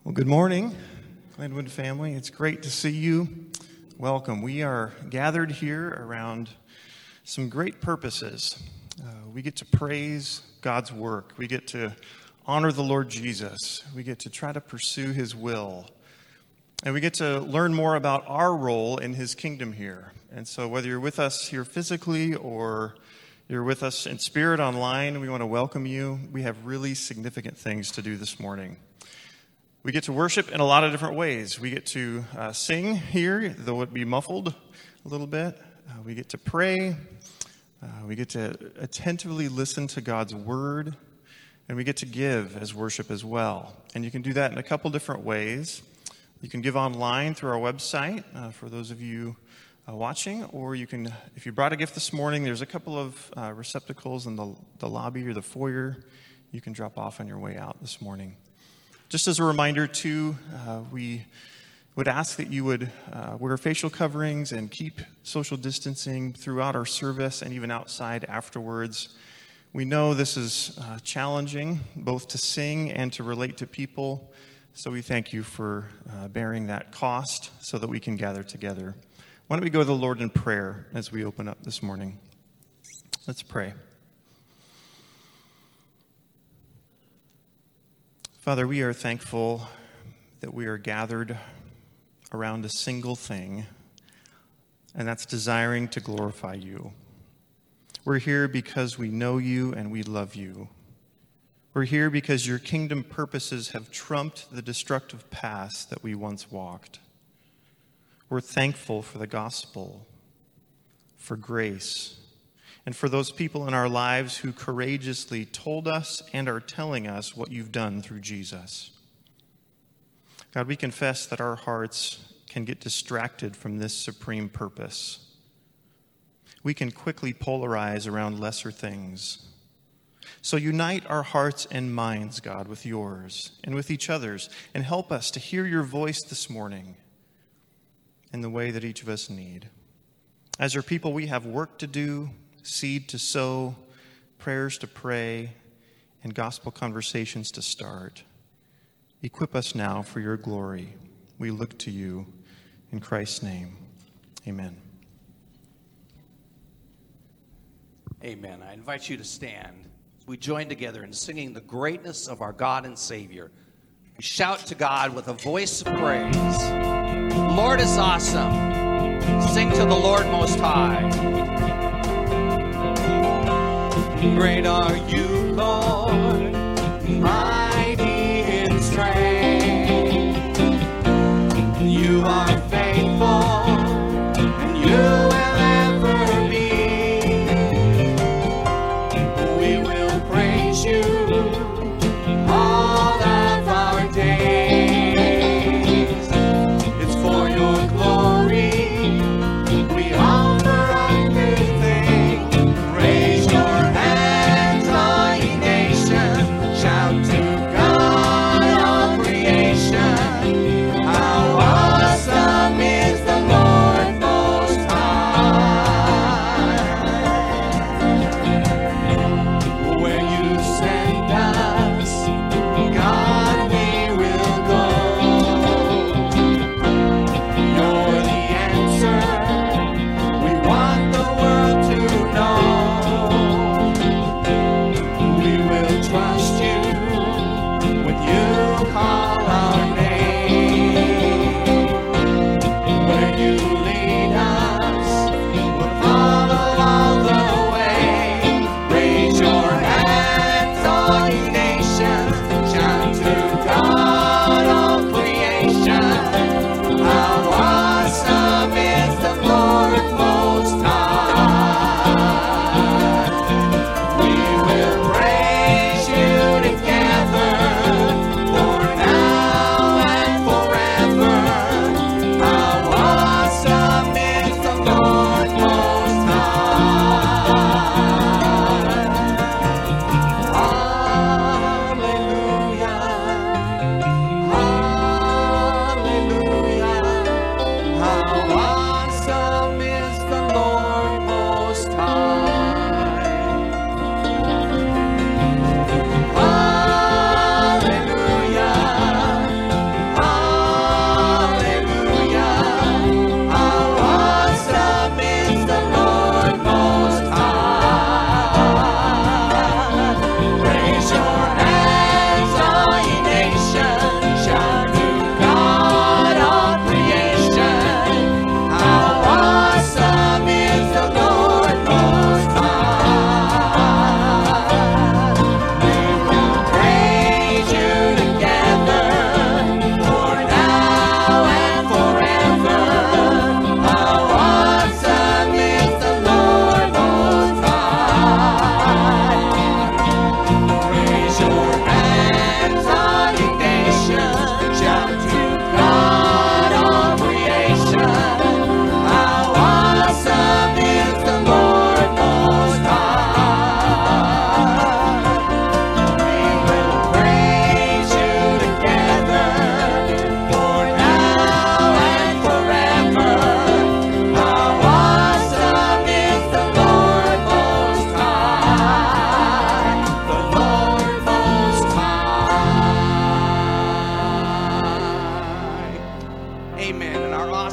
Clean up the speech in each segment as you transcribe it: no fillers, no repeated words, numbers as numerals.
Well, good morning, Glenwood family. It's great to see you. Welcome. We are gathered here around some great purposes. We get to praise God's work. We get to honor the Lord Jesus. We get to try to pursue His will. And we get to learn more about our role in His kingdom here. And so whether you're with us here physically or you're with us in spirit online, we want to welcome you. We have really significant things to do this morning. We get to worship in a lot of different ways. We get to sing here, though it be muffled a little bit. We get to pray. We get to attentively listen to God's word. And we get to give as worship as well. And you can do that in a couple different ways. You can give online through our website for those of you watching. Or you can, if you brought a gift this morning, there's a couple of receptacles in the lobby or the foyer you can drop off on your way out this morning. Just as a reminder, too, we would ask that you would wear facial coverings and keep social distancing throughout our service and even outside afterwards. We know this is challenging, both to sing and to relate to people, so we thank you for bearing that cost so that we can gather together. Why don't we go to the Lord in prayer as we open up this morning? Let's pray. Father, we are thankful that we are gathered around a single thing, and that's desiring to glorify you. We're here because we know you and we love you. We're here because your kingdom purposes have trumped the destructive paths that we once walked. We're thankful for the gospel, for grace, and for those people in our lives who courageously told us and are telling us what you've done through Jesus. God, we confess that our hearts can get distracted from this supreme purpose. We can quickly polarize around lesser things. So unite our hearts and minds, God, with yours and with each other's, and help us to hear your voice this morning in the way that each of us need. As your people, we have work to do, seed to sow, prayers to pray, and gospel conversations to start. Equip us now for your glory. We look to you in Christ's name. Amen. Amen. I invite you to stand. We join together in singing the greatness of our God and Savior. We shout to God with a voice of praise. The Lord is awesome. Sing to the Lord Most High. Great are you, Lord, mighty in strength. You are faithful, and you will ever be. We will praise you all of our days. It's for your glory we offer everything. Raise your hands, all ye nations.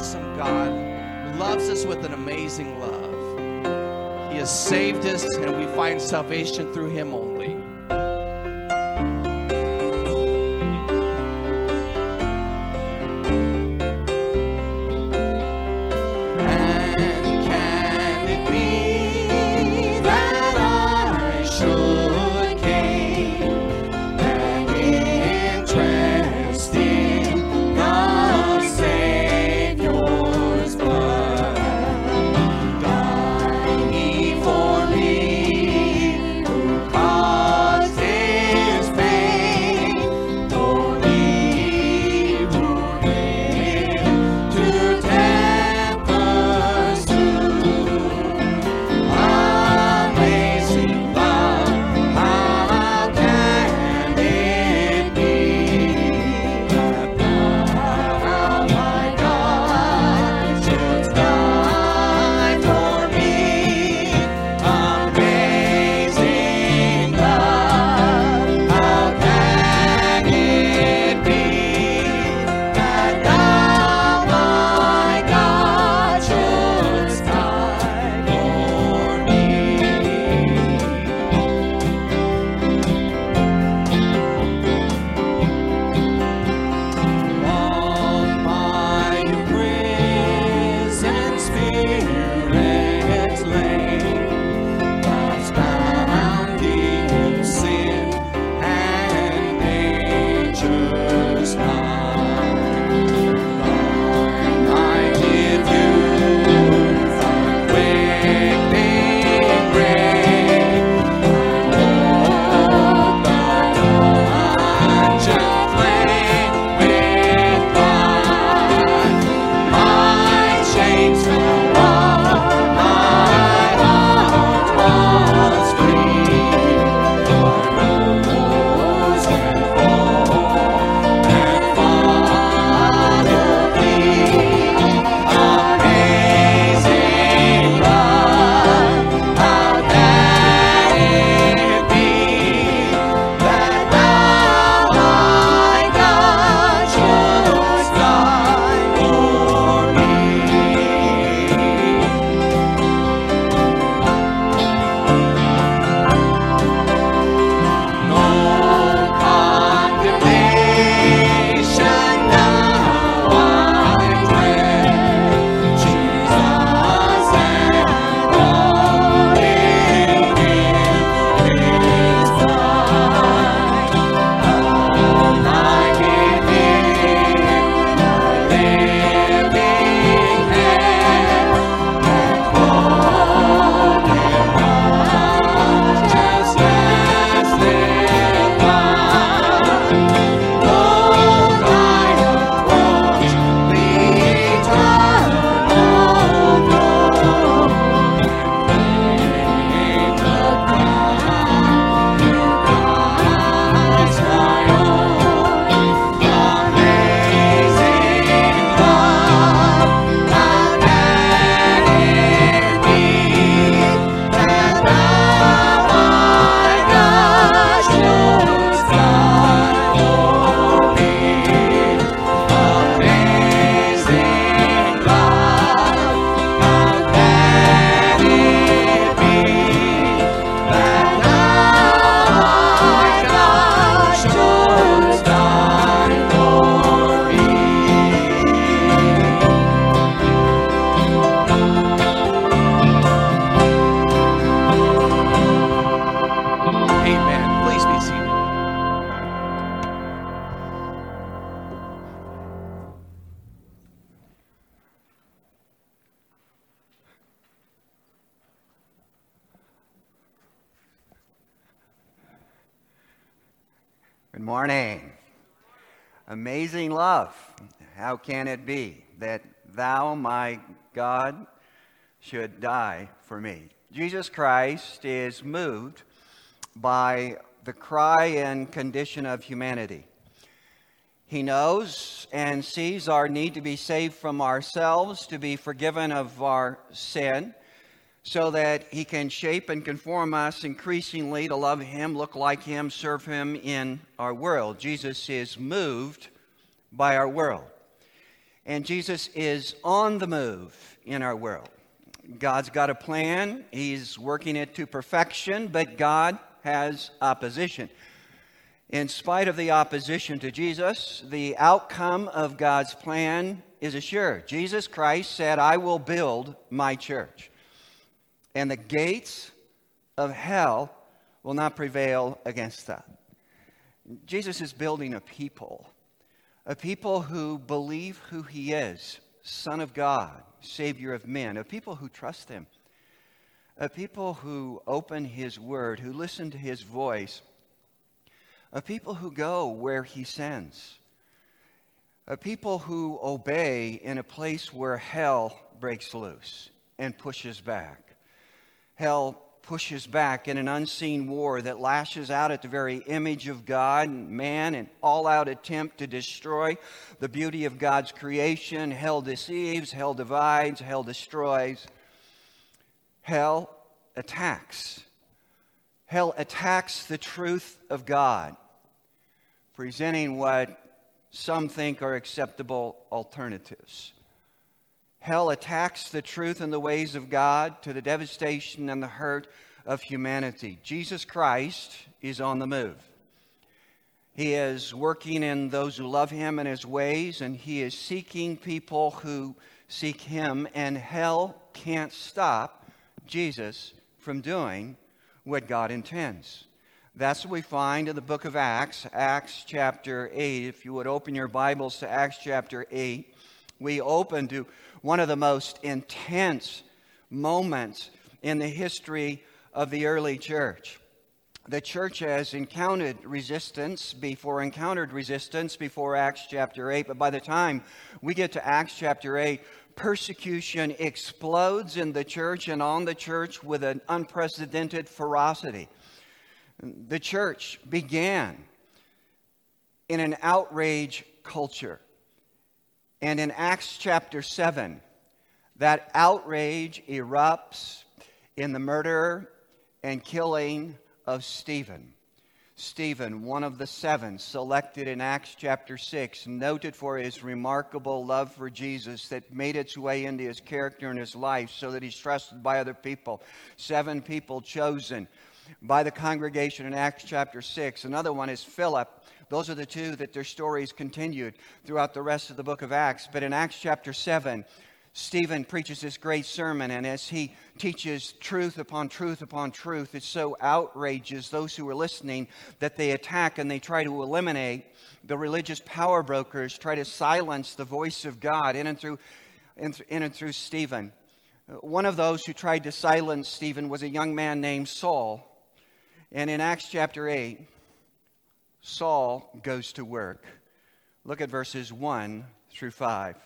awesome God who loves us with an amazing love. He has saved us, and we find salvation through him only. Good morning. Amazing love. How can it be that thou, my God, should die for me? Jesus Christ is moved by the cry and condition of humanity. He knows and sees our need to be saved from ourselves, to be forgiven of our sin, so that he can shape and conform us increasingly to love him, look like him, serve him in our world. Jesus is moved by our world. And Jesus is on the move in our world. God's got a plan. He's working it to perfection, but God has opposition. In spite of the opposition to Jesus, the outcome of God's plan is assured. Jesus Christ said, I will build my church, and the gates of hell will not prevail against that. Jesus is building a people who believe who he is, Son of God, Savior of men, a people who trust him, a people who open his word, who listen to his voice, a people who go where he sends, a people who obey in a place where hell breaks loose and pushes back. Hell pushes back in an unseen war that lashes out at the very image of God and man, an all-out attempt to destroy the beauty of God's creation. Hell deceives, hell divides, hell destroys. Hell attacks. Hell attacks the truth of God, presenting what some think are acceptable alternatives. Hell attacks the truth and the ways of God to the devastation and the hurt of humanity. Jesus Christ is on the move. He is working in those who love him and his ways, and he is seeking people who seek him, and hell can't stop Jesus from doing what God intends. That's what we find in the book of Acts, Acts chapter 8. If you would open your Bibles to Acts chapter 8, we open to one of the most intense moments in the history of the early church. The church has encountered resistance before Acts chapter 8, but by the time we get to Acts chapter 8, persecution explodes in the church and on the church with an unprecedented ferocity. The church began in an outrage culture. And in Acts chapter 7, that outrage erupts in the murder and killing of Stephen. Stephen, one of the 7 selected in Acts chapter 6, noted for his remarkable love for Jesus that made its way into his character and his life so that he's trusted by other people. 7 people chosen by the congregation in Acts chapter 6. Another one is Philip. Those are the 2 that their stories continued throughout the rest of the book of Acts. But in Acts chapter 7, Stephen preaches this great sermon, and as he teaches truth upon truth upon truth, it so outrages those who are listening that they attack and they try to eliminate the religious power brokers, try to silence the voice of God in and through Stephen. One of those who tried to silence Stephen was a young man named Saul. And in Acts chapter 8, Saul goes to work. Look at verses 1 through 5.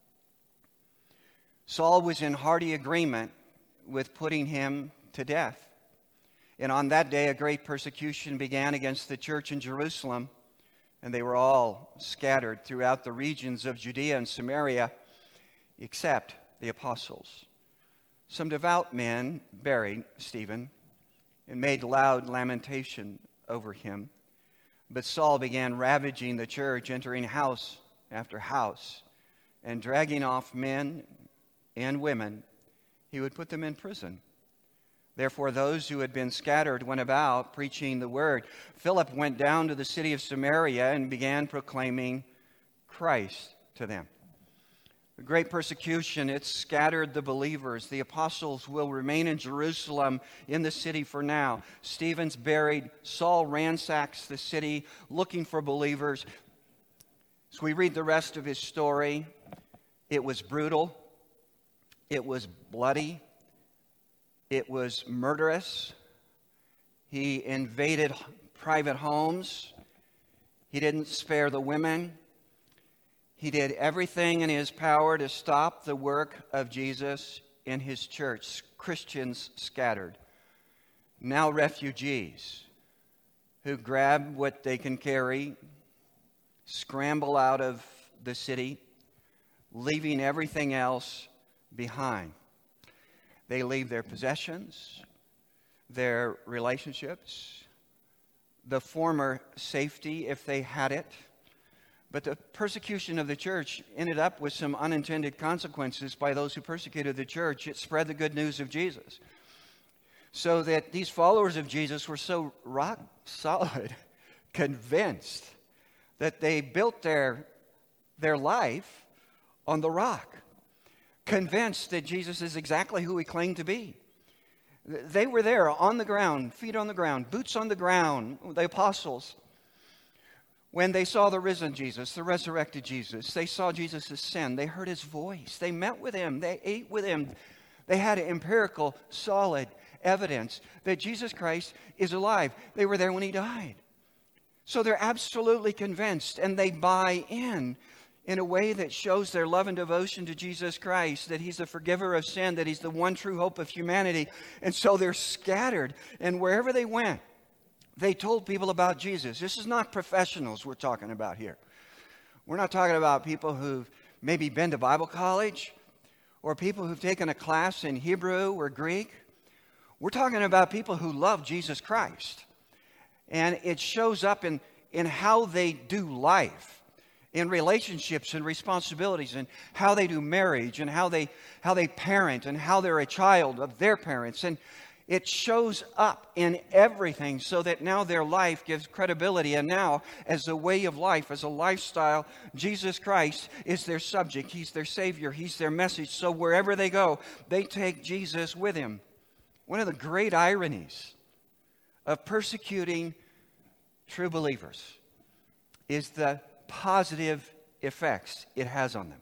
Saul was in hearty agreement with putting him to death. And on that day, a great persecution began against the church in Jerusalem, and they were all scattered throughout the regions of Judea and Samaria, except the apostles. Some devout men buried Stephen and made loud lamentation over him. But Saul began ravaging the church, entering house after house, and dragging off men and women. He would put them in prison. Therefore, those who had been scattered went about preaching the word. Philip went down to the city of Samaria and began proclaiming Christ to them. The great persecution, it scattered the believers. The apostles will remain in Jerusalem in the city for now. Stephen's buried. Saul ransacks the city looking for believers. As we read the rest of his story, it was brutal. It was bloody. It was murderous. He invaded private homes. He didn't spare the women. He did everything in his power to stop the work of Jesus in his church. Christians scattered. Now refugees who grab what they can carry, scramble out of the city, leaving everything else behind. They leave their possessions, their relationships, the former safety if they had it, But the persecution of the church ended up with some unintended consequences by those who persecuted the church. It spread the good news of Jesus. So that these followers of Jesus were so rock solid, convinced that they built their life on the rock, convinced that Jesus is exactly who he claimed to be. They were there on the ground, feet on the ground, boots on the ground, the apostles. When they saw the risen Jesus, the resurrected Jesus, they saw Jesus ascend. They heard his voice. They met with him. They ate with him. They had empirical, solid evidence that Jesus Christ is alive. They were there when he died. So they're absolutely convinced, and they buy in a way that shows their love and devotion to Jesus Christ, that he's the forgiver of sin, that he's the one true hope of humanity. And so they're scattered, and wherever they went, they told people about Jesus. This is not professionals we're talking about here. We're not talking about people who've maybe been to Bible college or people who've taken a class in Hebrew or Greek. We're talking about people who love Jesus Christ. And it shows up in how they do life, in relationships and responsibilities, and how they do marriage, and how they parent, and how they're a child of their parents. And it shows up in everything so that now their life gives credibility. And now, as a way of life, as a lifestyle, Jesus Christ is their subject. He's their Savior. He's their message. So wherever they go, they take Jesus with him. One of the great ironies of persecuting true believers is the positive effects it has on them.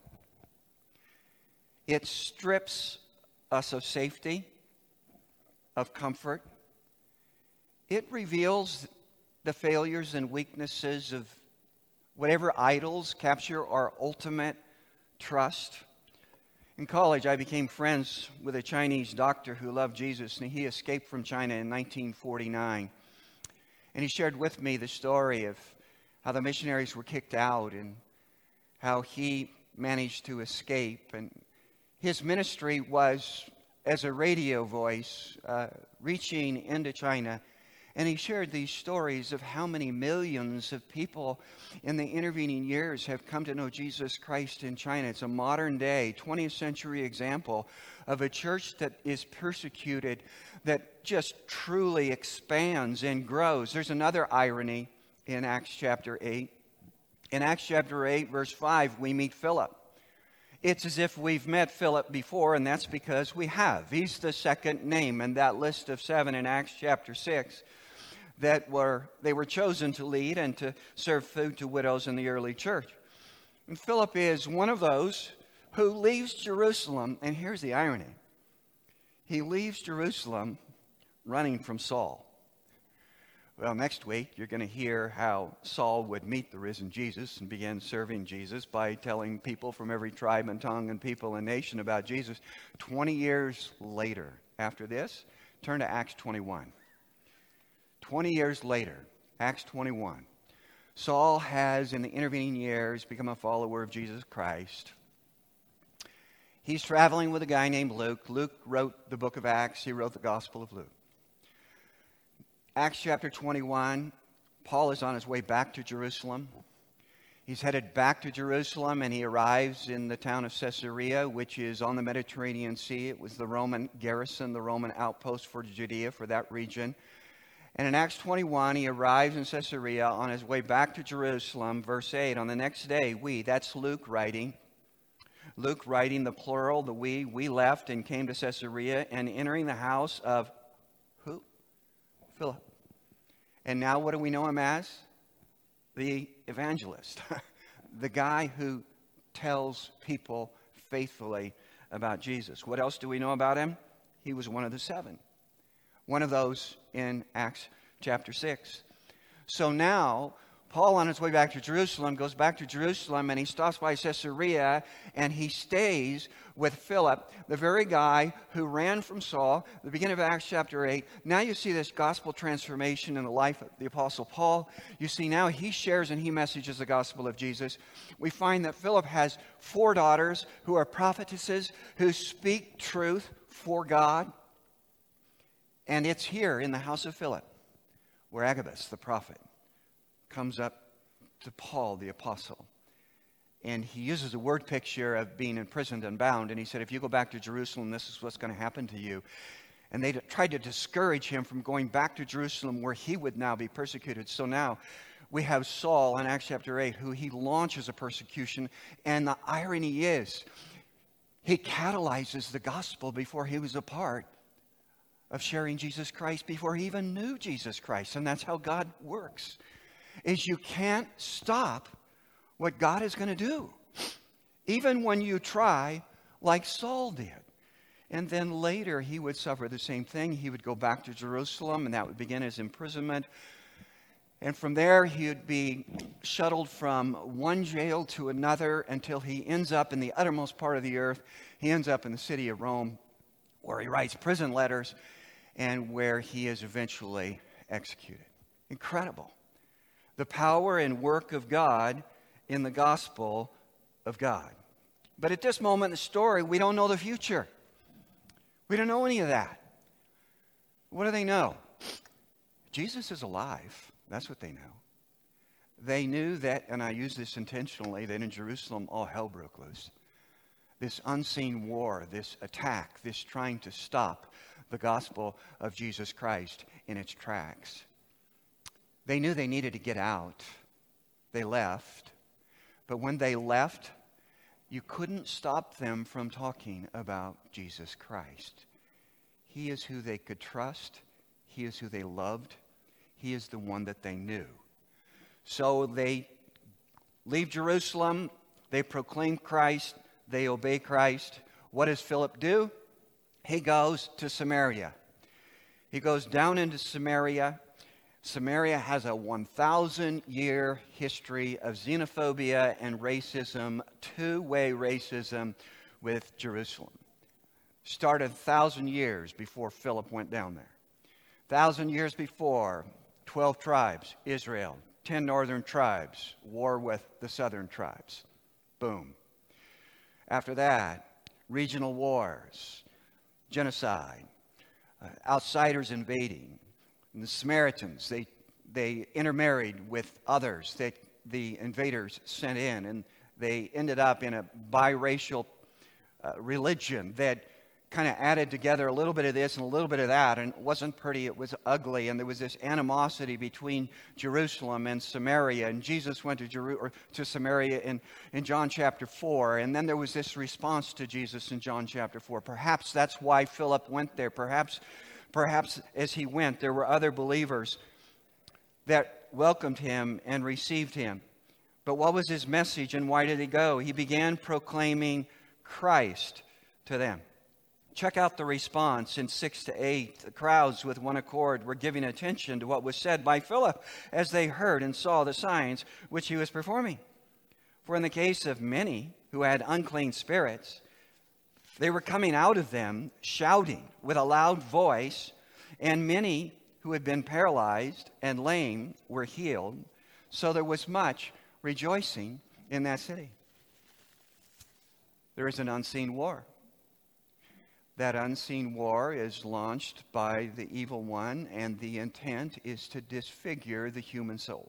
It strips us of safety, of comfort. It reveals the failures and weaknesses of whatever idols capture our ultimate trust. In college, I became friends with a Chinese doctor who loved Jesus, and he escaped from China in 1949. And he shared with me the story of how the missionaries were kicked out and how he managed to escape. And his ministry was as a radio voice reaching into China. And he shared these stories of how many millions of people in the intervening years have come to know Jesus Christ in China. It's a modern day, 20th century example of a church that is persecuted, that just truly expands and grows. There's another irony in Acts chapter 8. In Acts chapter 8, verse 5, we meet Philip. It's as if we've met Philip before, and that's because we have. He's the second name in that list of 7 in Acts chapter 6 that they were chosen to lead and to serve food to widows in the early church. And Philip is one of those who leaves Jerusalem, and here's the irony. He leaves Jerusalem running from Saul. Well, next week, you're going to hear how Saul would meet the risen Jesus and begin serving Jesus by telling people from every tribe and tongue and people and nation about Jesus. 20 years later, after this, turn to Acts 21. 20 years later, Acts 21. Saul has, in the intervening years, become a follower of Jesus Christ. He's traveling with a guy named Luke. Luke wrote the book of Acts. He wrote the Gospel of Luke. Acts chapter 21, Paul is on his way back to Jerusalem. He's headed back to Jerusalem, and he arrives in the town of Caesarea, which is on the Mediterranean Sea. It was the Roman garrison, the Roman outpost for Judea, for that region. And in Acts 21, he arrives in Caesarea on his way back to Jerusalem. Verse 8, on the next day, that's Luke writing. Luke writing the plural, the we left and came to Caesarea, and entering the house of who? Philip. And now what do we know him as? The evangelist. The guy who tells people faithfully about Jesus. What else do we know about him? He was one of the 7. One of those in Acts chapter 6. So now, Paul, on his way back to Jerusalem, goes back to Jerusalem, and he stops by Caesarea, and he stays with Philip, the very guy who ran from Saul, the beginning of Acts chapter 8. Now you see this gospel transformation in the life of the Apostle Paul. You see now he shares and he messages the gospel of Jesus. We find that Philip has 4 daughters who are prophetesses who speak truth for God. And it's here in the house of Philip where Agabus, the prophet, comes up to Paul, the apostle, And he uses a word picture of being imprisoned and bound. And he said, if you go back to Jerusalem, this is what's going to happen to you. And they tried to discourage him from going back to Jerusalem where he would now be persecuted. So now we have Saul in Acts chapter 8, who he launches a persecution. And the irony is, he catalyzes the gospel before he was a part of sharing Jesus Christ, before he even knew Jesus Christ. And that's how God works, is you can't stop what God is going to do, even when you try, like Saul did. And then later he would suffer the same thing. He would go back to Jerusalem, and that would begin his imprisonment. And from there he would be shuttled from one jail to another until he ends up in the uttermost part of the earth. He ends up in the city of Rome, where he writes prison letters and where he is eventually executed. Incredible. The power and work of God in the gospel of God. But at this moment in the story, we don't know the future. We don't know any of that. What do they know? Jesus is alive. That's what they know. They knew that, and I use this intentionally, that in Jerusalem all hell broke loose. This unseen war, this attack, this trying to stop the gospel of Jesus Christ in its tracks. They knew they needed to get out. They left. But when they left, you couldn't stop them from talking about Jesus Christ. He is who they could trust. He is who they loved. He is the one that they knew. So they leave Jerusalem. They proclaim Christ. They obey Christ. What does Philip do? He goes to Samaria. He goes down into Samaria. Samaria has a 1,000-year history of xenophobia and racism, two-way racism with Jerusalem. Started 1,000 years before Philip went down there. 1,000 years before, 12 tribes, Israel, 10 northern tribes, war with the southern tribes. Boom. After that, regional wars, genocide, outsiders invading. And the Samaritans, they intermarried with others that the invaders sent in, and they ended up in a biracial religion that kind of added together a little bit of this and a little bit of that, and it wasn't pretty, it was ugly, and there was this animosity between Jerusalem and Samaria, and Jesus went to Samaria in John chapter 4, and then there was this response to Jesus in John chapter 4. Perhaps that's why Philip went there. Perhaps as he went, there were other believers that welcomed him and received him. But what was his message, and why did he go? He began proclaiming Christ to them. Check out the response in 6 to 8. The crowds with one accord were giving attention to what was said by Philip as they heard and saw the signs which he was performing. For in the case of many who had unclean spirits, they were coming out of them shouting with a loud voice, and many who had been paralyzed and lame were healed. So there was much rejoicing in that city. There is an unseen war. That unseen war is launched by the evil one, and the intent is to disfigure the human soul.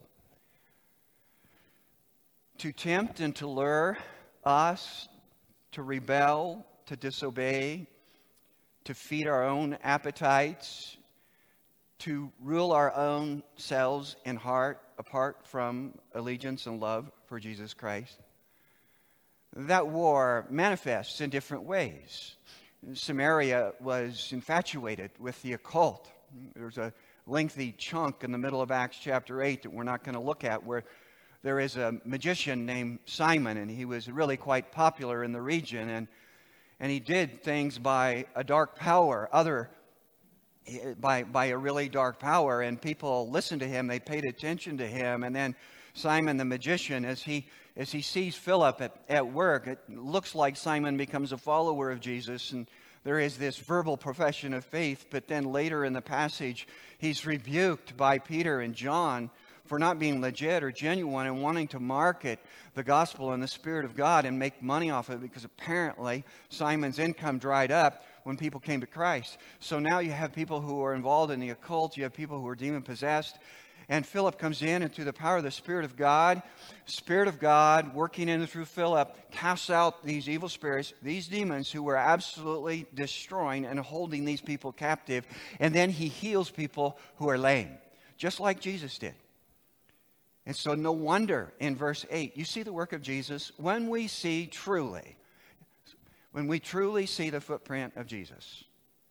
To tempt and to lure us to rebel, to disobey, to feed our own appetites, to rule our own selves and heart apart from allegiance and love for Jesus Christ. That war manifests in different ways. Samaria was infatuated with the occult. There's a lengthy chunk in the middle of Acts chapter 8 that we're not going to look at, where there is a magician named Simon, and he was really quite popular in the region, and he did things by a dark power, by a really dark power, and people listened to him, they paid attention to him, and then Simon the magician, as he sees Philip at work, it looks like Simon becomes a follower of Jesus, and there is this verbal profession of faith, but then later in the passage, he's rebuked by Peter and John for not being legit or genuine and wanting to market the gospel and the Spirit of God and make money off of it, because apparently Simon's income dried up when people came to Christ. So now you have people who are involved in the occult, you have people who are demon-possessed, And Philip comes in, and through the power of the Spirit of God working in and through Philip, casts out these evil spirits, these demons who were absolutely destroying and holding these people captive. And then he heals people who are lame, just like Jesus did. And so no wonder in verse 8, you see the work of Jesus. When we truly see the footprint of Jesus,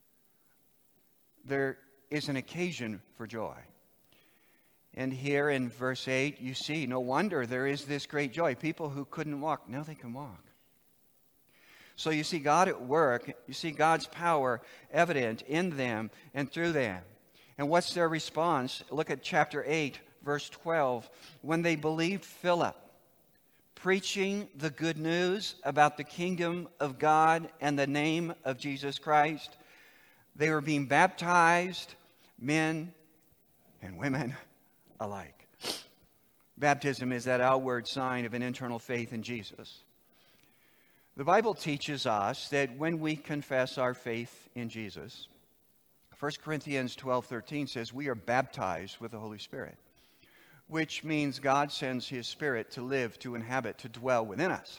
there is an occasion for joy. And here in verse 8, you see, no wonder there is this great joy. People who couldn't walk, now they can walk. So you see God at work. You see God's power evident in them and through them. And what's their response? Look at chapter 8, verse 12. When they believed Philip, preaching the good news about the kingdom of God and the name of Jesus Christ, they were being baptized, men and women alike. Baptism is that outward sign of an internal faith in Jesus. The Bible teaches us that when we confess our faith in Jesus, 1 Corinthians 12:13 says we are baptized with the Holy Spirit, which means God sends His Spirit to live, to inhabit, to dwell within us.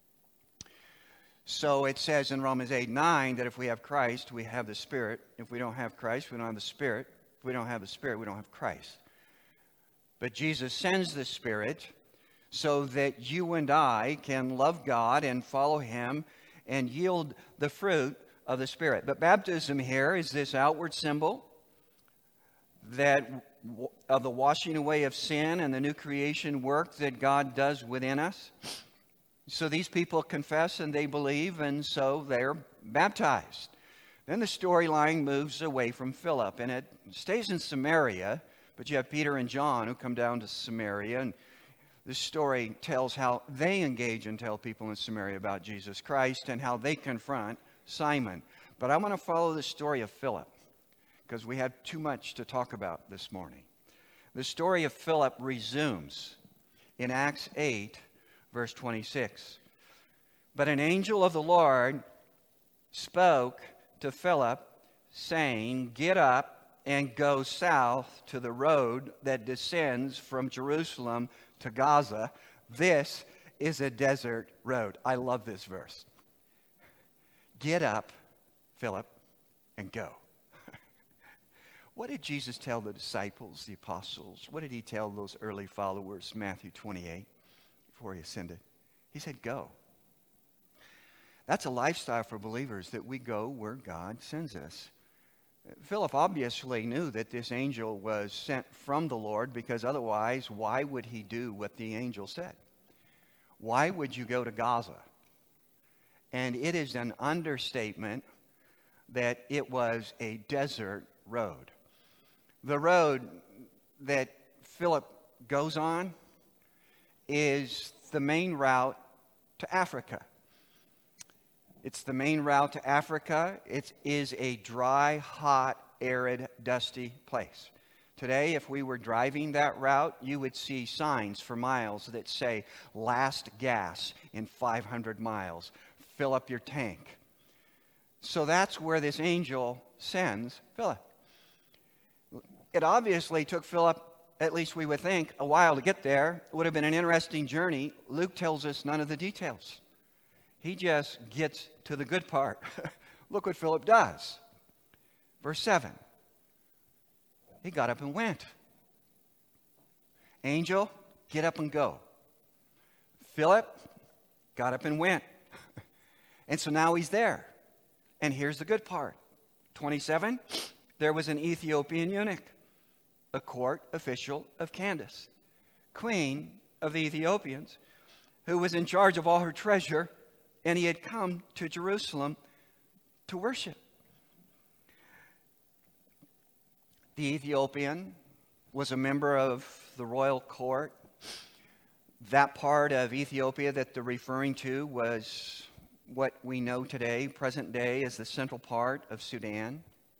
So it says in Romans 8:9 that if we have Christ, we have the Spirit. If we don't have Christ, we don't have the Spirit. If we don't have the Spirit, we don't have Christ. But Jesus sends the Spirit so that you and I can love God and follow Him and yield the fruit of the Spirit. But baptism here is this outward symbol that of the washing away of sin and the new creation work that God does within us. So these people confess and they believe, and so they're baptized. Then the storyline moves away from Philip, and it stays in Samaria, but you have Peter and John who come down to Samaria, and this story tells how they engage and tell people in Samaria about Jesus Christ and how they confront Simon. But I want to follow the story of Philip because we have too much to talk about this morning. The story of Philip resumes in Acts 8, verse 26. But an angel of the Lord spoke to Philip, saying, "Get up and go south to the road that descends from Jerusalem to Gaza. This is a desert road." I love this verse. Get up, Philip, and go. What did Jesus tell the disciples, the apostles? What did He tell those early followers, Matthew 28, before He ascended? He said, go. That's a lifestyle for believers, that we go where God sends us. Philip obviously knew that this angel was sent from the Lord, because otherwise, why would he do what the angel said? Why would you go to Gaza? And it is an understatement that it was a desert road. The road that Philip goes on is the main route to Africa. It's the main route to Africa. It is a dry, hot, arid, dusty place. Today, if we were driving that route, you would see signs for miles that say, "Last gas in 500 miles. Fill up your tank." So that's where this angel sends Philip. It obviously took Philip, at least we would think, a while to get there. It would have been an interesting journey. Luke tells us none of the details. He just gets to the good part. Look what Philip does. Verse 7. He got up and went. Angel, get up and go. Philip got up and went. And so now he's there. And here's the good part. 27. There was an Ethiopian eunuch, a court official of Candace, queen of the Ethiopians, who was in charge of all her treasure, and he had come to Jerusalem to worship. The Ethiopian was a member of the royal court. That part of Ethiopia that they're referring to was what we know today, present day, as the central part of Sudan.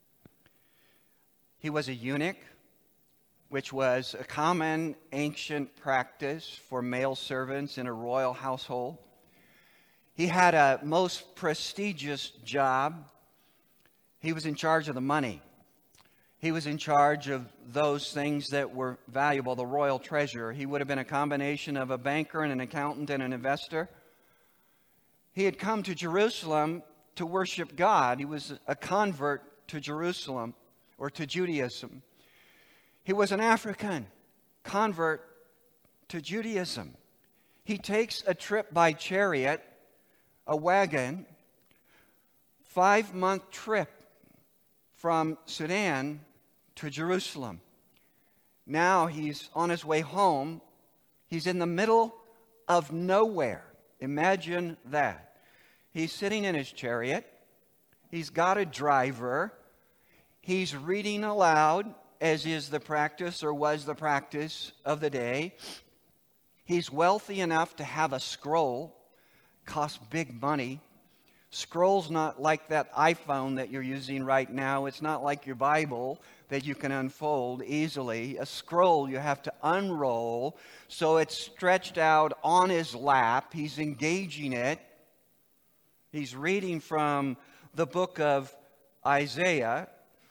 He was a eunuch, which was a common ancient practice for male servants in a royal household. He had a most prestigious job. He was in charge of the money. He was in charge of those things that were valuable, the royal treasure. He would have been a combination of a banker and an accountant and an investor. He had come to Jerusalem to worship God. He was a convert to Jerusalem or to Judaism. He was an African convert to Judaism. He takes a trip by chariot, a wagon, 5-month trip from Sudan to Jerusalem. Now he's on his way home. He's in the middle of nowhere. Imagine that. He's sitting in his chariot. He's got a driver. He's reading aloud, as is the practice or was the practice of the day. He's wealthy enough to have a scroll. Costs big money. Scroll's not like that iPhone that you're using right now. It's not like your Bible that you can unfold easily. A scroll you have to unroll, so it's stretched out on his lap. He's engaging it. He's reading from the book of Isaiah,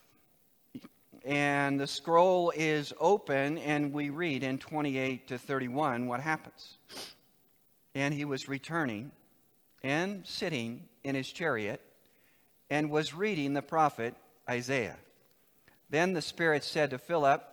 and the scroll is open, and we read in 28 to 31 what happens. And he was returning and sitting in his chariot and was reading the prophet Isaiah. Then the Spirit said to Philip,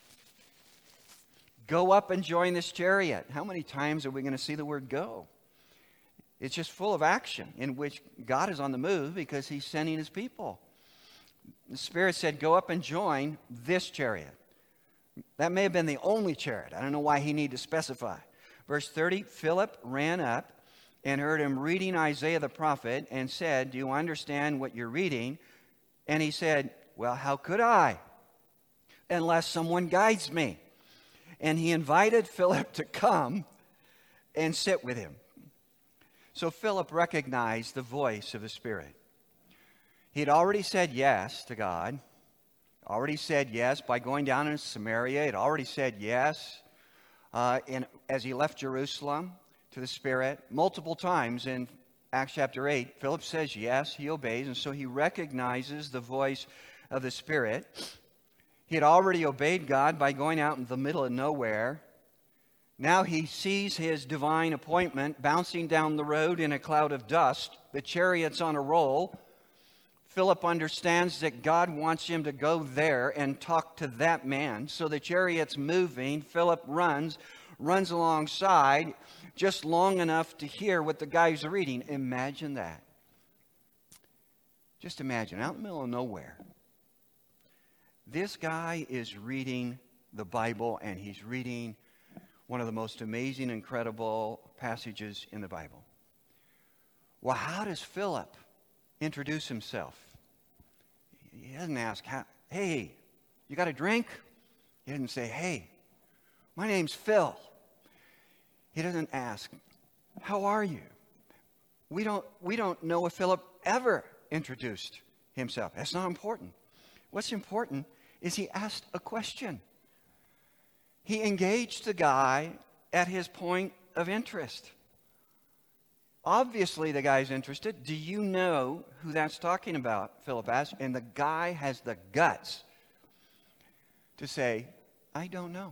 "Go up and join this chariot." How many times are we going to see the word go? It's just full of action in which God is on the move because he's sending his people. The Spirit said, "Go up and join this chariot." That may have been the only chariot. I don't know why he needed to specify. Verse 30, Philip ran up and heard him reading Isaiah the prophet and said, "Do you understand what you're reading?" And he said, "Well, how could I, unless someone guides me?" And he invited Philip to come and sit with him. So Philip recognized the voice of the Spirit. He'd already said yes to God, already said yes by going down into Samaria. He'd already said yes as he left Jerusalem to the Spirit. Multiple times in Acts chapter 8, Philip says yes, he obeys, and so he recognizes the voice of the Spirit. He had already obeyed God by going out in the middle of nowhere. Now he sees his divine appointment bouncing down the road in a cloud of dust. The chariot's on a roll. Philip understands that God wants him to go there and talk to that man. So the chariot's moving. Philip runs alongside just long enough to hear what the guy's reading. Imagine that. Just imagine, out in the middle of nowhere, this guy is reading the Bible, and he's reading one of the most amazing, incredible passages in the Bible. Well, how does Philip introduce himself? He doesn't ask, "Hey, you got a drink?" He doesn't say, "Hey, my name's Phil." He doesn't ask, "How are you?" We don't know if Philip ever introduced himself. That's not important. What's important is he asked a question. He engaged the guy at his point of interest. Obviously, the guy's interested. "Do you know who that's talking about?" Philip asked. And the guy has the guts to say, "I don't know.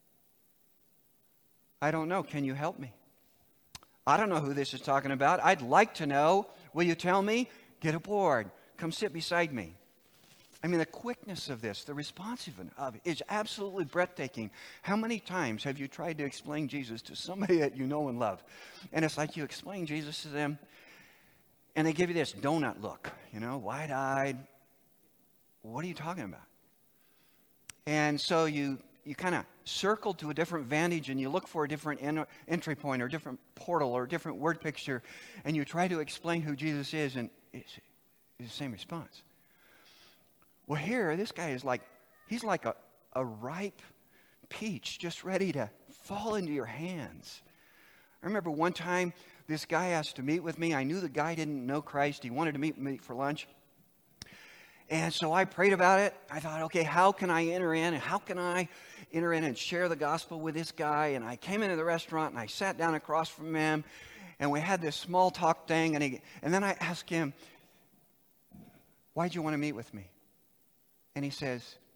I don't know. Can you help me? I don't know who this is talking about. I'd like to know. Will you tell me? Get aboard. Come sit beside me." I mean, the quickness of this, the responsiveness of it is absolutely breathtaking. How many times have you tried to explain Jesus to somebody that you know and love? And it's like you explain Jesus to them, and they give you this donut look, wide-eyed. What are you talking about? And so you kind of circle to a different vantage, and you look for a different entry point or different portal or different word picture, and you try to explain who Jesus is, and it's the same response. Well, here, this guy is he's like a ripe peach just ready to fall into your hands. I remember one time this guy asked to meet with me. I knew the guy didn't know Christ. He wanted to meet me for lunch. And so I prayed about it. I thought, okay, how can I enter in? And how can I enter in and share the gospel with this guy? And I came into the restaurant, and I sat down across from him, and we had this small talk thing. And then I asked him, "Why'd you want to meet with me?" And he says,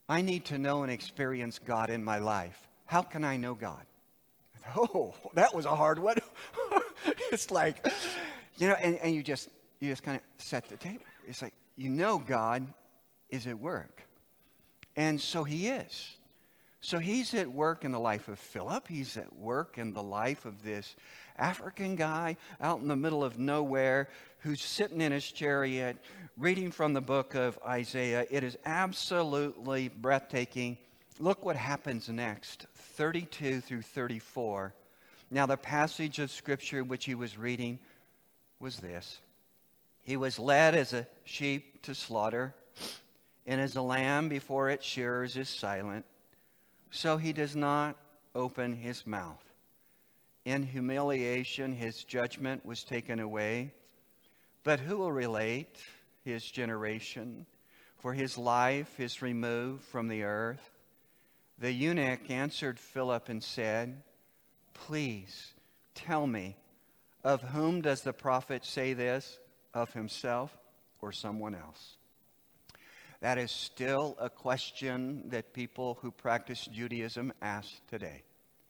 I need to know and experience God in my life. How can I know God? Oh, that was a hard one. It's like, and you just kind of set the table. It's like, God is at work. And so he is. So he's at work in the life of Philip. He's at work in the life of this African guy out in the middle of nowhere who's sitting in his chariot reading from the book of Isaiah. It is absolutely breathtaking. Look what happens next, 32 through 34. Now, the passage of Scripture which he was reading was this. He was led as a sheep to slaughter, and as a lamb before its shearers is silent, so he does not open his mouth. In humiliation his judgment was taken away. But who will relate his generation? For his life is removed from the earth. The eunuch answered Philip and said, Please tell me, of whom does the prophet say this? Of himself or someone else? That is still a question that people who practice Judaism ask today.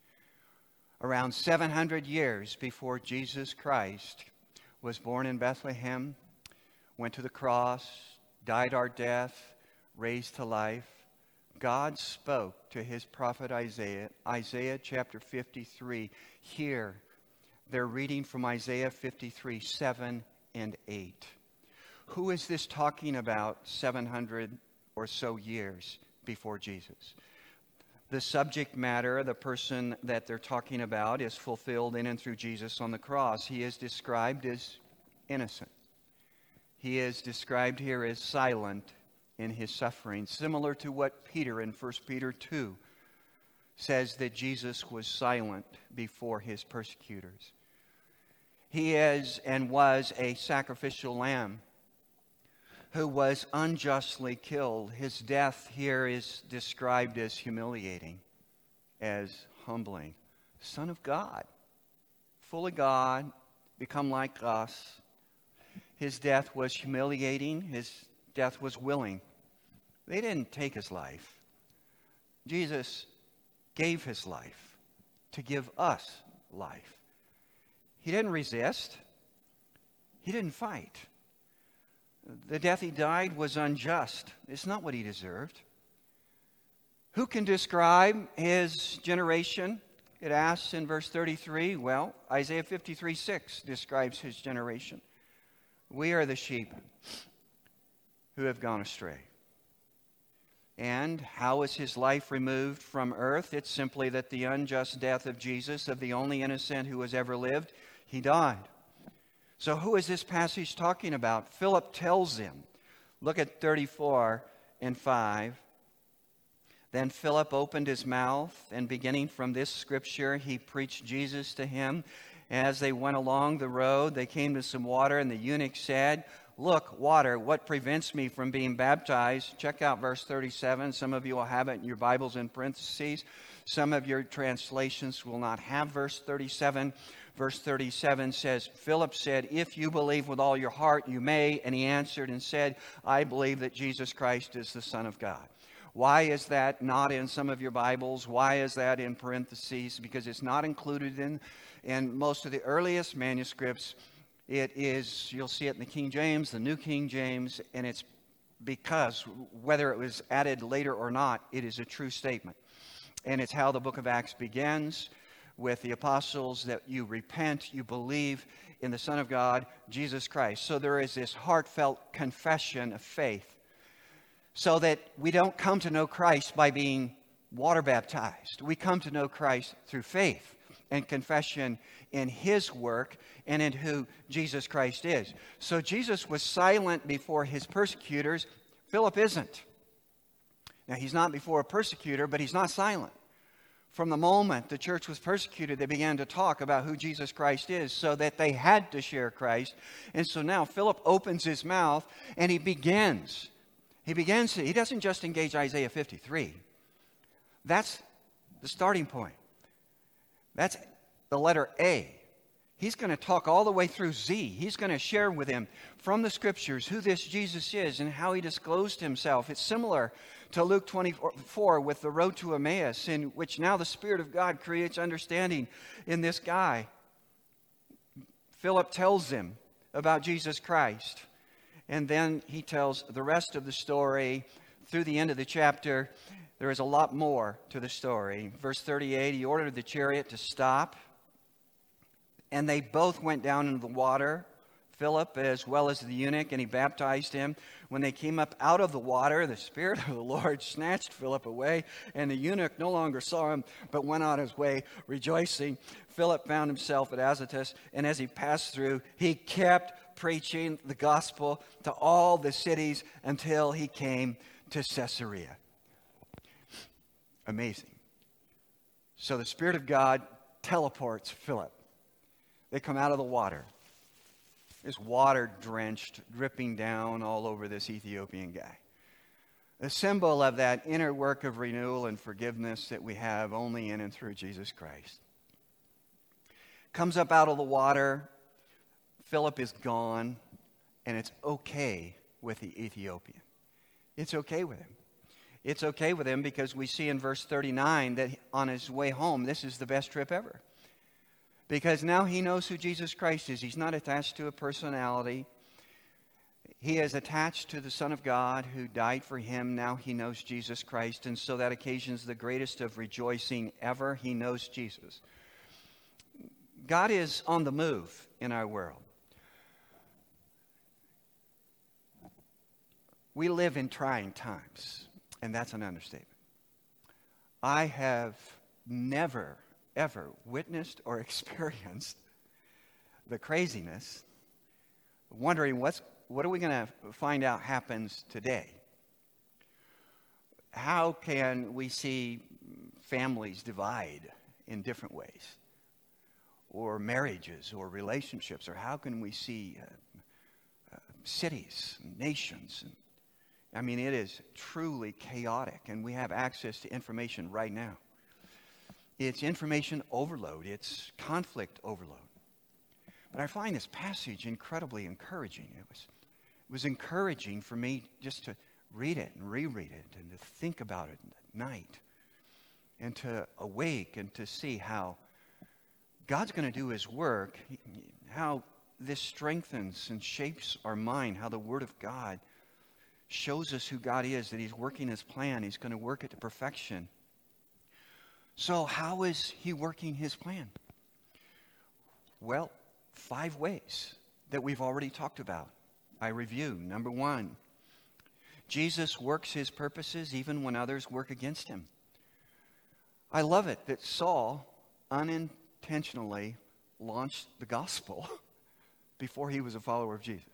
Around 700 years before Jesus Christ was born in Bethlehem, went to the cross, died our death, raised to life, God spoke to his prophet Isaiah, Isaiah chapter 53. Here, they're reading from Isaiah 53, 7 and 8. Who is this talking about 700 or so years before Jesus? The subject matter, the person that they're talking about, is fulfilled in and through Jesus on the cross. He is described as innocent. He is described here as silent in his suffering, similar to what Peter in 1 Peter 2 says that Jesus was silent before his persecutors. He is and was a sacrificial lamb who was unjustly killed. His death here is described as humiliating, as humbling. Son of God, fully God, become like us. His death was humiliating. His death was willing. They didn't take his life. Jesus gave his life to give us life. He didn't resist. He didn't fight. The death he died was unjust. It's not what he deserved. Who can describe his generation? It asks in verse 33. Well, Isaiah 53, 6 describes his generation. We are the sheep who have gone astray. And how is his life removed from earth? It's simply that the unjust death of Jesus, of the only innocent who has ever lived, he died. So who is this passage talking about? Philip tells him. Look at 34 and 5. Then Philip opened his mouth, and beginning from this scripture, he preached Jesus to him. As they went along the road, they came to some water, and the eunuch said, Look, water, what prevents me from being baptized? Check out verse 37. Some of you will have it in your Bibles in parentheses. Some of your translations will not have verse 37. Verse 37 says, Philip said, If you believe with all your heart, you may. And he answered and said, I believe that Jesus Christ is the Son of God. Why is that not in some of your Bibles? Why is that in parentheses? Because it's not included in most of the earliest manuscripts. It is, you'll see it in the King James, the New King James, and it's because whether it was added later or not, it is a true statement. And it's how the book of Acts begins with the apostles, that you repent, you believe in the Son of God, Jesus Christ. So there is this heartfelt confession of faith, so that we don't come to know Christ by being water baptized. We come to know Christ through faith and confession in his work and in who Jesus Christ is. So Jesus was silent before his persecutors. Philip isn't. Now, he's not before a persecutor, but he's not silent. From the moment the church was persecuted, they began to talk about who Jesus Christ is, so that they had to share Christ. And so now Philip opens his mouth and he begins. He doesn't just engage Isaiah 53. That's the starting point. That's the letter A. He's going to talk all the way through Z. He's going to share with him from the Scriptures who this Jesus is and how he disclosed himself. It's similar to Luke 24 with the road to Emmaus, in which now the Spirit of God creates understanding in this guy. Philip tells him about Jesus Christ, and then he tells the rest of the story through the end of the chapter. There is a lot more to the story. Verse 38, he ordered the chariot to stop, and they both went down into the water, Philip as well as the eunuch, and he baptized him. When they came up out of the water, the Spirit of the Lord snatched Philip away, and the eunuch no longer saw him, but went on his way rejoicing. Philip found himself at Azotus, and as he passed through, he kept preaching the gospel to all the cities until he came to Caesarea. Amazing. So the Spirit of God teleports Philip. They come out of the water. There's water drenched, dripping down all over this Ethiopian guy. A symbol of that inner work of renewal and forgiveness that we have only in and through Jesus Christ. Comes up out of the water. Philip is gone, and it's okay with the Ethiopian. It's okay with him. It's okay with him because we see in verse 39 that on his way home, this is the best trip ever. Because now he knows who Jesus Christ is. He's not attached to a personality. He is attached to the Son of God who died for him. Now he knows Jesus Christ. And so that occasions the greatest of rejoicing ever. He knows Jesus. God is on the move in our world. We live in trying times, and that's an understatement. I have never, ever witnessed or experienced the craziness, wondering what are we going to find out happens today? How can we see families divide in different ways? Or marriages or relationships? Or how can we see cities, nations? I mean, it is truly chaotic, and we have access to information right now. It's information overload. It's conflict overload. But I find this passage incredibly encouraging. It was encouraging for me just to read it and reread it and to think about it at night and to awake and to see how God's going to do his work, how this strengthens and shapes our mind, how the Word of God shows us who God is, that he's working his plan. He's going to work it to perfection. So how is he working his plan? Well, 5 ways that we've already talked about. I review. Number 1, Jesus works his purposes even when others work against him. I love it that Saul unintentionally launched the gospel before he was a follower of Jesus.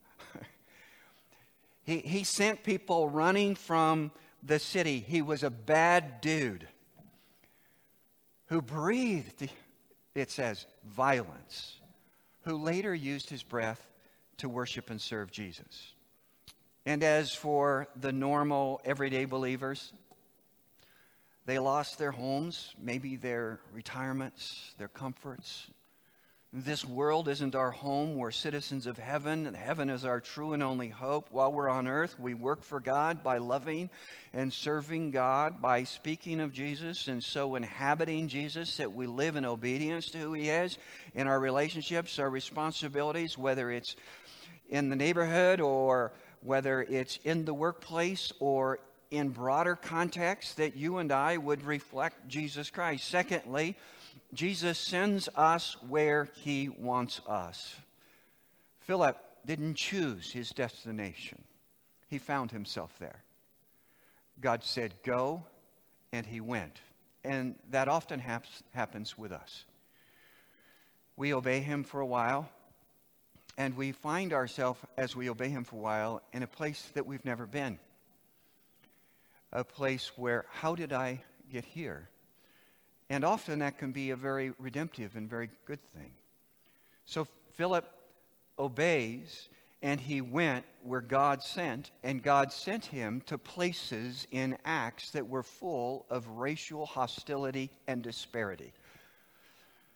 He sent people running from the city. He was a bad dude who breathed, it says, violence, who later used his breath to worship and serve Jesus. And as for the normal, everyday believers, they lost their homes, maybe their retirements, their comforts. This world isn't our home. We're citizens of heaven, and heaven is our true and only hope. While we're on earth, we work for God by loving and serving God, by speaking of Jesus, and so inhabiting Jesus, that we live in obedience to who he is in our relationships, our responsibilities, whether it's in the neighborhood or whether it's in the workplace or in broader context, that you and I would reflect Jesus Christ. Secondly, Jesus sends us where he wants us. Philip didn't choose his destination. He found himself there. God said, go, and he went. And that often happens with us. We obey him for a while, and we find ourselves, as we obey him for a while, in a place that we've never been. A place where, how did I get here? And often that can be a very redemptive and very good thing. So Philip obeys, and he went where God sent, and God sent him to places in Acts that were full of racial hostility and disparity.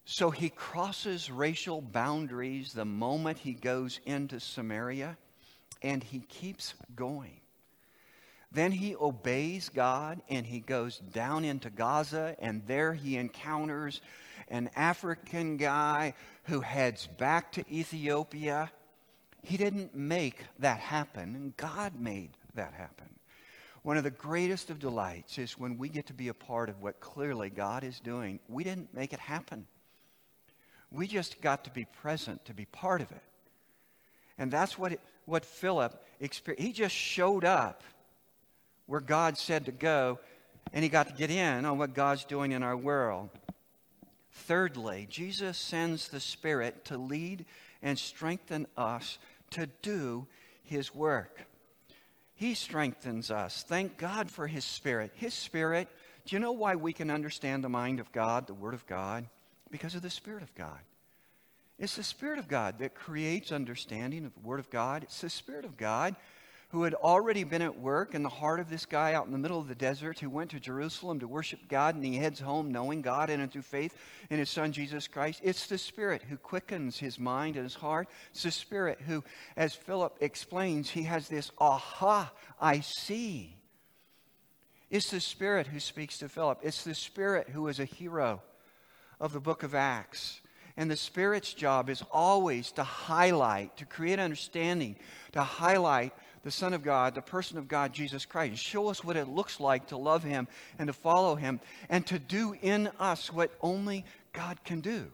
So he crosses racial boundaries the moment he goes into Samaria, and he keeps going. Then he obeys God, and he goes down into Gaza, and there he encounters an African guy who heads back to Ethiopia. He didn't make that happen. God made that happen. One of the greatest of delights is when we get to be a part of what clearly God is doing. We didn't make it happen. We just got to be present, to be part of it. And that's what Philip experienced. He just showed up where God said to go, and he got to get in on what God's doing in our world. Thirdly, Jesus sends the Spirit to lead and strengthen us to do his work. He strengthens us. Thank God for his Spirit. His Spirit, do you know why we can understand the mind of God, the Word of God? Because of the Spirit of God. It's the Spirit of God that creates understanding of the Word of God. It's the Spirit of God who had already been at work in the heart of this guy out in the middle of the desert who went to Jerusalem to worship God, and he heads home knowing God and through faith in his Son Jesus Christ. It's the Spirit who quickens his mind and his heart. It's the Spirit who, as Philip explains, he has this aha, I see. It's the Spirit who speaks to Philip. It's the Spirit who is a hero of the book of Acts. And the Spirit's job is always to highlight, to create understanding, to highlight the Son of God, the person of God, Jesus Christ. Show us what it looks like to love him and to follow him and to do in us what only God can do.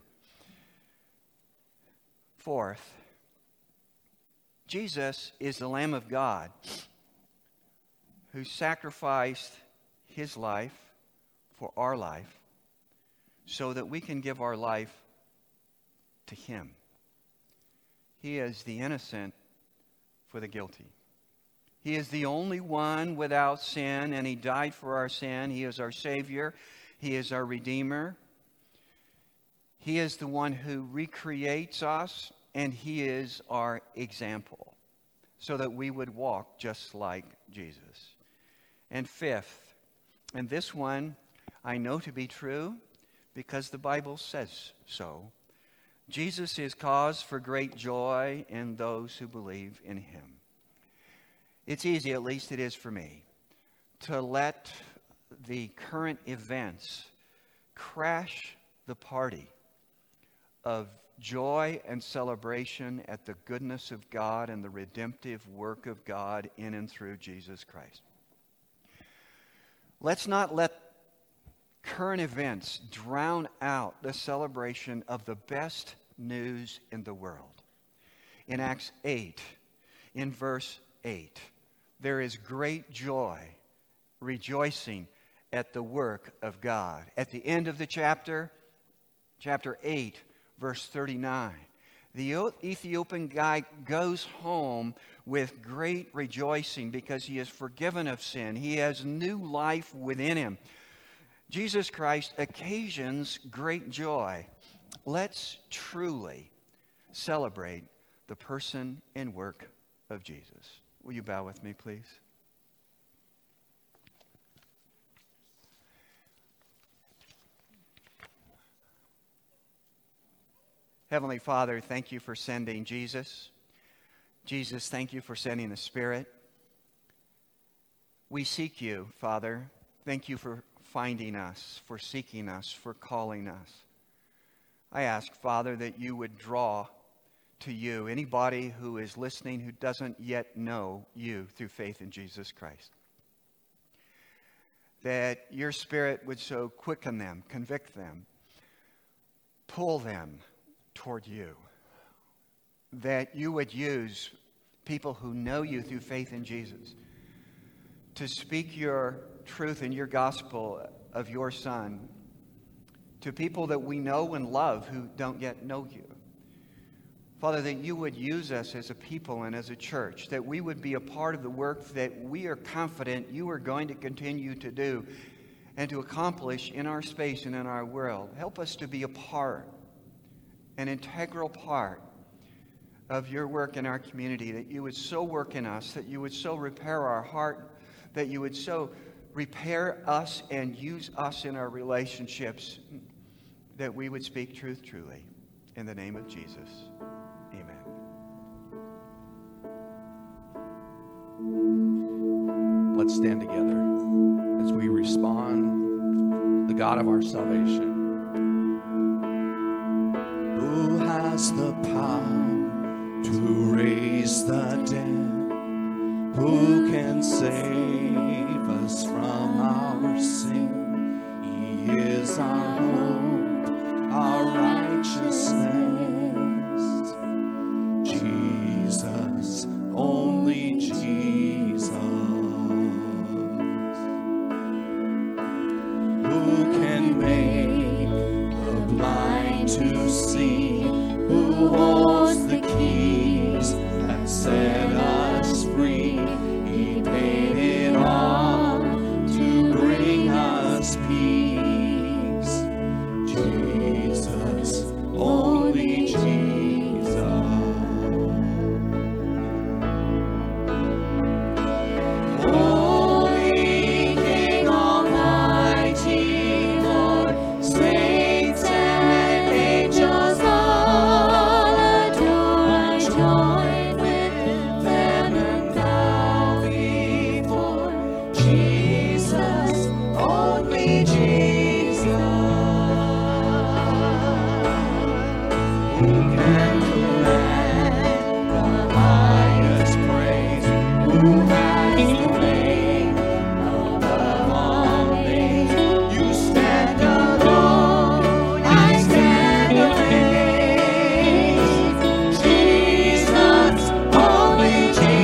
Fourth, Jesus is the Lamb of God who sacrificed his life for our life so that we can give our life to him. He is the innocent for the guilty. He is the only one without sin, and he died for our sin. He is our Savior. He is our Redeemer. He is the one who recreates us, and he is our example, so that we would walk just like Jesus. And fifth, and this one I know to be true because the Bible says so, Jesus is cause for great joy in those who believe in him. It's easy, at least it is for me, to let the current events crash the party of joy and celebration at the goodness of God and the redemptive work of God in and through Jesus Christ. Let's not let current events drown out the celebration of the best news in the world. In Acts 8, in verse 8, there is great joy, rejoicing at the work of God. At the end of the chapter 8, verse 39, the Ethiopian guy goes home with great rejoicing because he is forgiven of sin. He has new life within him. Jesus Christ occasions great joy. Let's truly celebrate the person and work of Jesus. Will you bow with me, please? Heavenly Father, thank you for sending Jesus. Jesus, thank you for sending the Spirit. We seek you, Father. Thank you for finding us, for seeking us, for calling us. I ask, Father, that you would draw to you anybody who is listening who doesn't yet know you through faith in Jesus Christ. That your Spirit would so quicken them, convict them, pull them toward you. That you would use people who know you through faith in Jesus to speak your truth and your gospel of your Son to people that we know and love who don't yet know you. Father, that you would use us as a people and as a church, that we would be a part of the work that we are confident you are going to continue to do and to accomplish in our space and in our world. Help us to be a part, an integral part of your work in our community, that you would so work in us, that you would so repair our heart, that you would so repair us and use us in our relationships. that we would speak truth truly. In the name of Jesus, amen. Let's stand together as we respond to the God of our salvation. Who has the power to raise the dead? Who can save us from our sin? He is our hope, our righteousness. Jesus, only Jesus. Who can make the blind to see? Who holds the keys that set us free? He paid it all to bring us peace. Jesus, only Jesus. Holy King Almighty, Lord, saints and angels all adore. I join with them and bow before Jesus, only Jesus. Who can command the highest praise? Who has the name above all names? You stand alone, I stand amazed. Jesus, only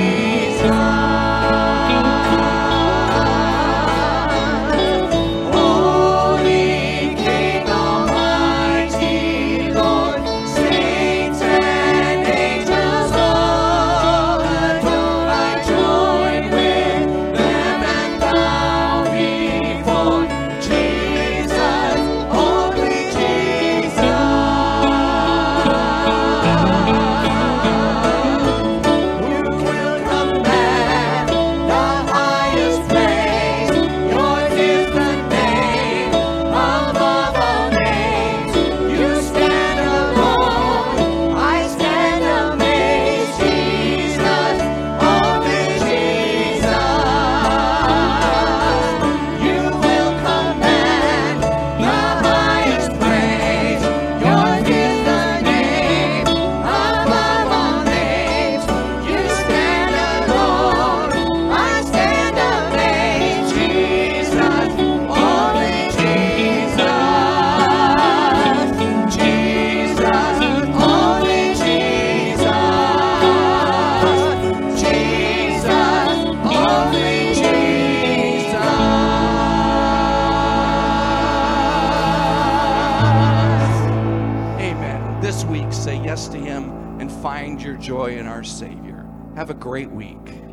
Jesus. Holy King Almighty, Lord, saints and angels all adore. I join with them and bow before Jesus, only Jesus. Who will command the highest praise? Yours is the name above all names. You stand alone, I stand amazed. Jesus, only Jesus. You will command the highest praise. Yours is the name above all names. You stand alone, I stand amazed. Jesus, only Jesus. Jesus, only Jesus. Jesus, only Jesus. Amen. This week, say yes to Him and find your joy in our Savior. Have a great week.